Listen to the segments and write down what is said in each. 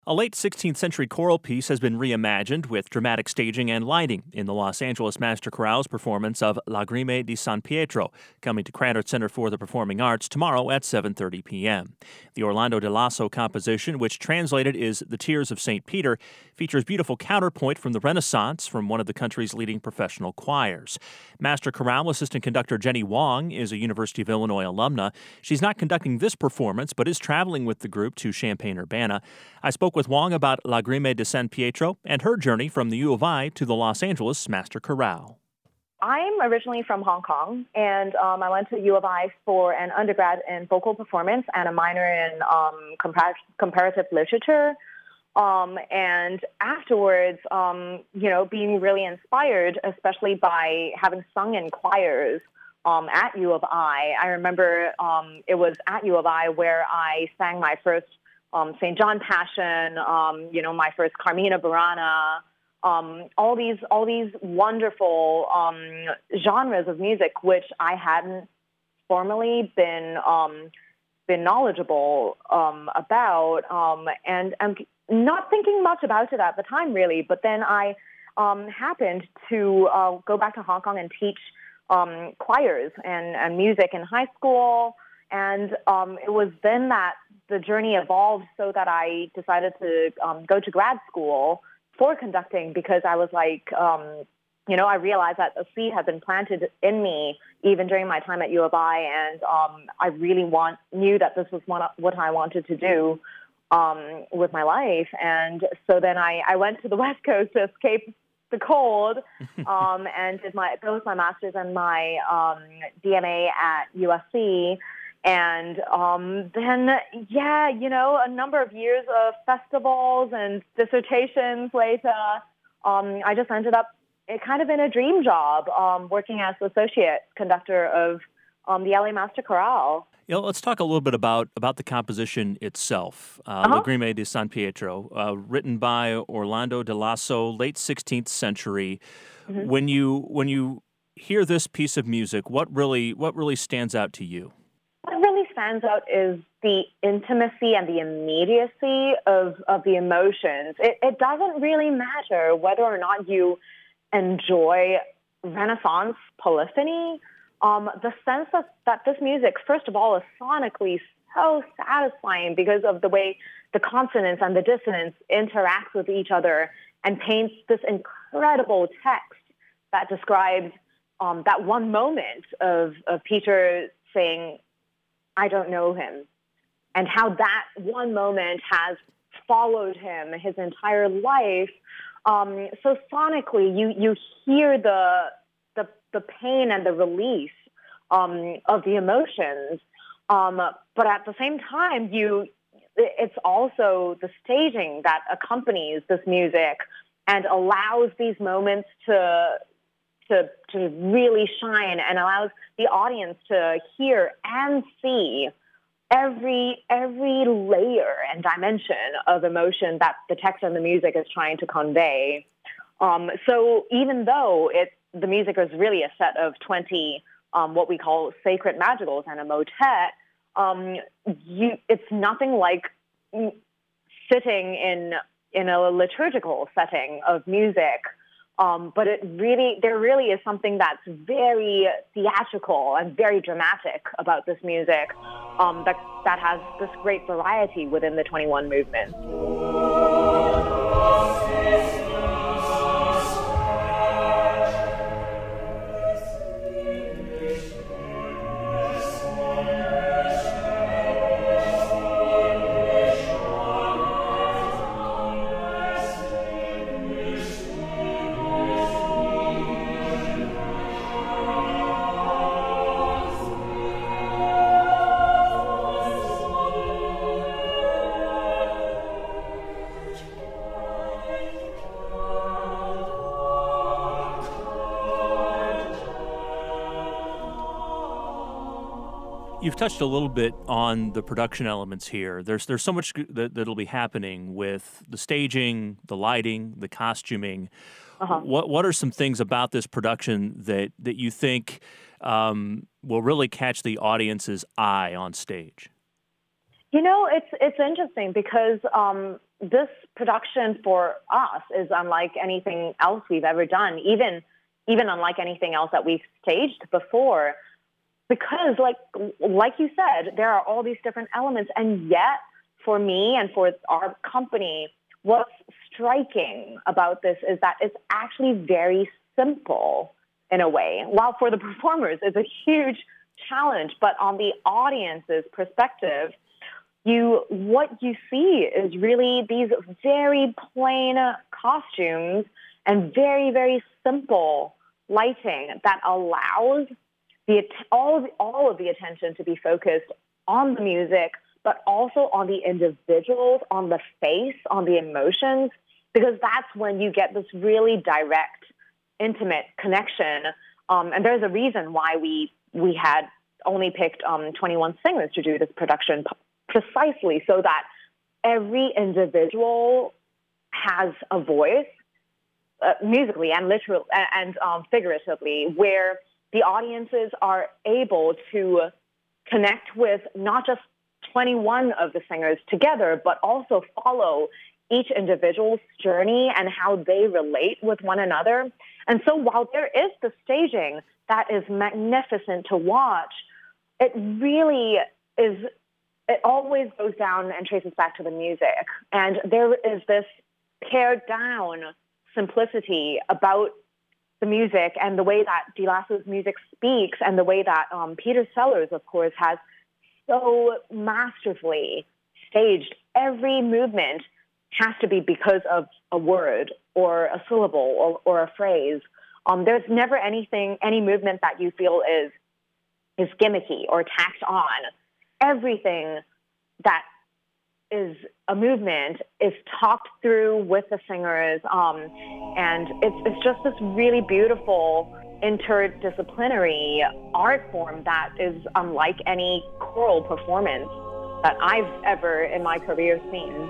A late 16th century choral piece has been reimagined with dramatic staging and lighting in the Los Angeles Master Chorale's performance of Lagrime di San Pietro, coming to Krannert Center for the Performing Arts tomorrow at 7:30 p.m. The Orlando de Lasso composition, which translated is The Tears of St. Peter, features beautiful counterpoint from the Renaissance from one of the country's leading professional choirs. Master Chorale assistant conductor Jenny Wong is a University of Illinois alumna. She's not conducting this performance, but is traveling with the group to Champaign-Urbana. I spoke with Wong about Lagrime di San Pietro and her journey from the U of I to the Los Angeles Master Chorale. I'm originally from Hong Kong, and I went to U of I for an undergrad in vocal performance and a minor in comparative literature. And afterwards, being really inspired, especially by having sung in choirs at U of I. I remember it was at U of I where I sang my first St. John Passion, my first Carmina Burana, all these wonderful genres of music which I hadn't formally been knowledgeable about, and I'm not thinking much about it at the time really. But then I happened to go back to Hong Kong and teach choirs and music in high school. And it was then that the journey evolved so that I decided to go to grad school for conducting, because I was like, I realized that a seed had been planted in me even during my time at U of I, and I really knew that this was what I wanted to do with my life. And so then I went to the West Coast to escape the cold, and did both my master's and my DMA at USC. And then, a number of years of festivals and dissertations later, I just ended up kind of in a dream job, working as associate conductor of the LA Master Chorale. Let's talk a little bit about the composition itself. Lagrime di San Pietro, written by Orlando de Lasso, late 16th century. Mm-hmm. When you hear this piece of music, what really stands out to you? What really stands out is the intimacy and the immediacy of the emotions. It doesn't really matter whether or not you enjoy Renaissance polyphony. The sense that this music, first of all, is sonically so satisfying because of the way the consonants and the dissonance interact with each other and paints this incredible text that describes that one moment of Peter saying, I don't know him, and how that one moment has followed him his entire life. So sonically, you hear the pain and the release of the emotions, but at the same time, it's also the staging that accompanies this music and allows these moments to really shine, and allows the audience to hear and see every layer and dimension of emotion that the text and the music is trying to convey. So even though the music is really a set of 20 what we call sacred madrigals and a motet, it's nothing like sitting in a liturgical setting of music. But there really is something that's very theatrical and very dramatic about this music, that has this great variety within the 21 movements. You've touched a little bit on the production elements here. There's so much that'll be happening with the staging, the lighting, the costuming. Uh-huh. What are some things about this production that you think will really catch the audience's eye on stage? You know, it's interesting because this production for us is unlike anything else we've ever done, even unlike anything else that we've staged before. Because, like you said, there are all these different elements, and yet, for me and for our company, what's striking about this is that it's actually very simple in a way. While for the performers, it's a huge challenge, but on the audience's perspective, what you see is really these very plain costumes and very, very simple lighting that allows all of the attention to be focused on the music, but also on the individuals, on the face, on the emotions, because that's when you get this really direct, intimate connection. And there's a reason why we had only picked 21 singers to do this production, precisely so that every individual has a voice, musically and literally and figuratively, where the audiences are able to connect with not just 21 of the singers together, but also follow each individual's journey and how they relate with one another. And so while there is the staging that is magnificent to watch, it really is, it always goes down and traces back to the music. And there is this pared down simplicity about the music and the way that De Lasso's music speaks and the way that Peter Sellers, of course, has so masterfully staged. Every movement has to be because of a word or a syllable or a phrase. There's never any movement that you feel is gimmicky or tacked on. Everything that is a movement is talked through with the singers, and it's just this really beautiful interdisciplinary art form that is unlike any choral performance that I've ever in my career seen.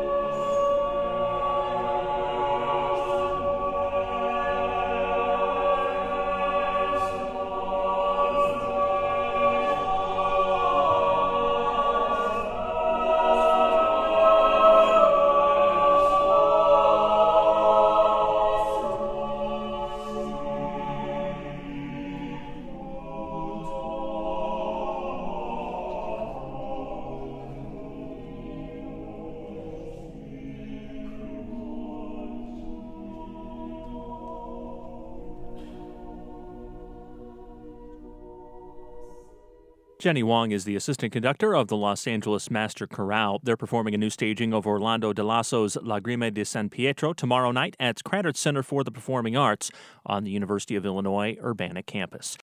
Jenny Wong is the assistant conductor of the Los Angeles Master Chorale. They're performing a new staging of Orlando de Lasso's Lagrime di San Pietro tomorrow night at Krannert Center for the Performing Arts on the University of Illinois Urbana campus.